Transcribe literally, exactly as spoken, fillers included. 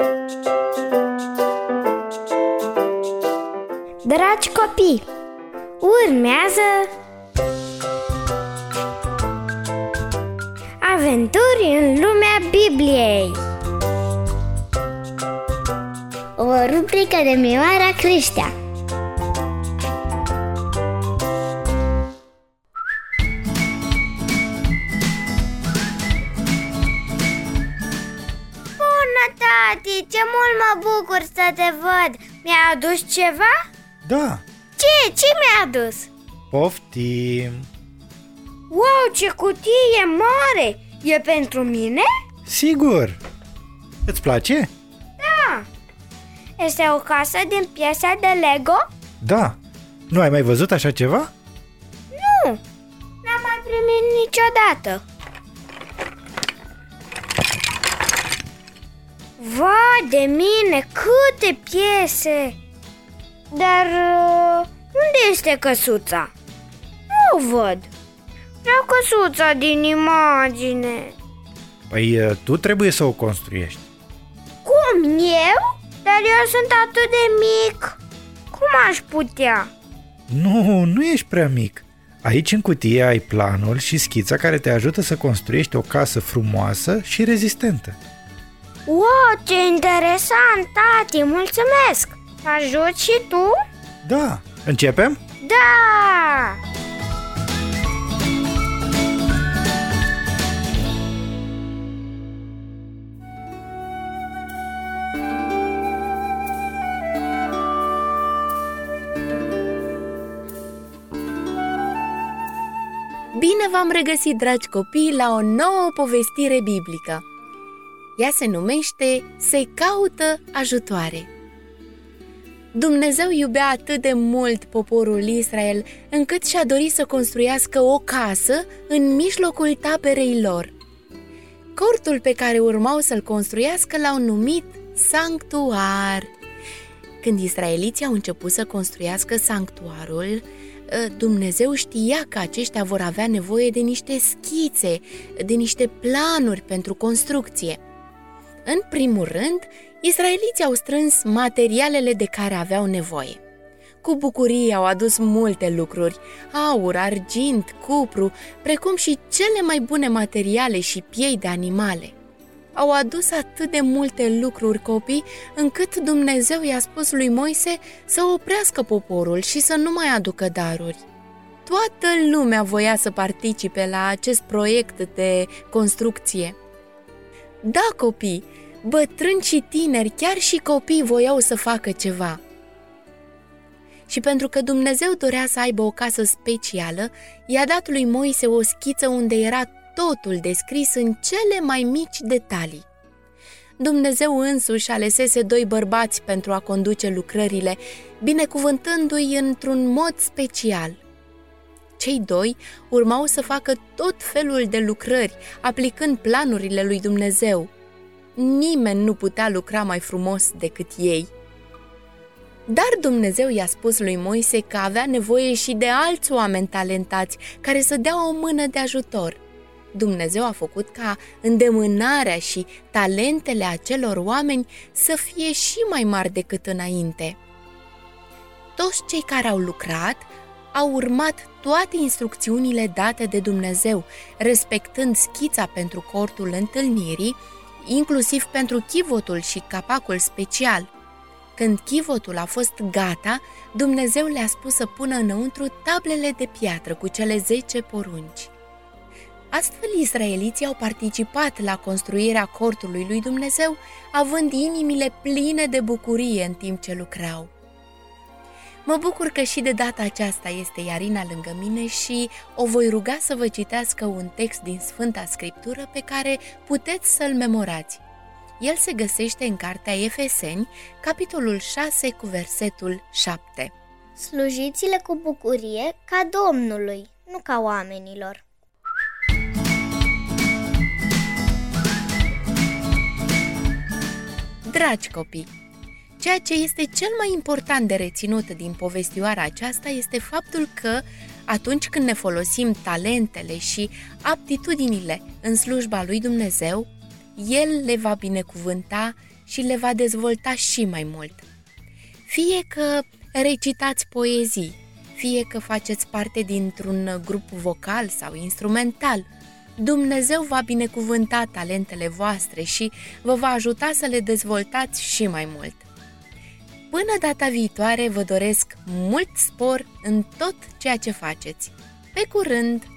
Dragi copii, urmează Aventuri în lumea Bibliei, o rubrică de Mioara Creștea. Bună, tati! Ce mult mă bucur să te văd! Mi-ai adus ceva? Da. Ce? Ce mi-ai adus? Poftim. Wow, ce cutie mare! E pentru mine? Sigur. Îți place? Da. Este o casă din piese de Lego? Da. Nu ai mai văzut așa ceva? Nu, n-am mai primit niciodată. Vai de mine, câte piese! Dar uh, unde este căsuța? Nu o văd. Vreau căsuța din imagine. Păi tu trebuie să o construiești. Cum, eu? Dar eu sunt atât de mic. Cum aș putea? Nu, nu ești prea mic. Aici în cutie ai planul și schița care te ajută să construiești o casă frumoasă și rezistentă. Wow, ce interesant, tati, mulțumesc! Ajut și tu? Da, începem? Da! Bine v-am regăsit, dragi copii, la o nouă povestire biblică. Ea se numește Se caută ajutoare. Dumnezeu iubea atât de mult poporul Israel, încât și-a dorit să construiască o casă în mijlocul taberei lor. Cortul pe care urmau să-l construiască l-au numit sanctuar. Când israeliții au început să construiască sanctuarul, Dumnezeu știa că aceștia vor avea nevoie de niște schițe, de niște planuri pentru construcție. În primul rând, israeliții au strâns materialele de care aveau nevoie. Cu bucurie au adus multe lucruri, aur, argint, cupru, precum și cele mai bune materiale și piei de animale. Au adus atât de multe lucruri, copii, încât Dumnezeu i-a spus lui Moise să oprească poporul și să nu mai aducă daruri. Toată lumea voia să participe la acest proiect de construcție. Da, copii, bătrâni și tineri, chiar și copii voiau să facă ceva. Și pentru că Dumnezeu dorea să aibă o casă specială, i-a dat lui Moise o schiță unde era totul descris în cele mai mici detalii. Dumnezeu însuși alesese doi bărbați pentru a conduce lucrările, binecuvântându-i într-un mod special. Cei doi urmau să facă tot felul de lucrări, aplicând planurile lui Dumnezeu. Nimeni nu putea lucra mai frumos decât ei. Dar Dumnezeu i-a spus lui Moise că avea nevoie și de alți oameni talentați care să dea o mână de ajutor. Dumnezeu a făcut ca îndemânarea și talentele acelor oameni să fie și mai mari decât înainte. Toți cei care au lucrat au urmat toate instrucțiunile date de Dumnezeu, respectând schița pentru cortul întâlnirii, inclusiv pentru chivotul și capacul special. Când chivotul a fost gata, Dumnezeu le-a spus să pună înăuntru tablele de piatră cu cele zece porunci. Astfel, israeliții au participat la construirea cortului lui Dumnezeu, având inimile pline de bucurie în timp ce lucrau. Mă bucur că și de data aceasta este Iarina lângă mine și o voi ruga să vă citească un text din Sfânta Scriptură pe care puteți să-l memorați. El se găsește în cartea Efeseni, capitolul șase cu versetul șapte. Slujiți-le cu bucurie ca Domnului, nu ca oamenilor. Dragi copii, ceea ce este cel mai important de reținut din povestioara aceasta este faptul că atunci când ne folosim talentele și aptitudinile în slujba lui Dumnezeu, El le va binecuvânta și le va dezvolta și mai mult. Fie că recitați poezii, fie că faceți parte dintr-un grup vocal sau instrumental, Dumnezeu va binecuvânta talentele voastre și vă va ajuta să le dezvoltați și mai mult. Până data viitoare, vă doresc mult spor în tot ceea ce faceți. Pe curând!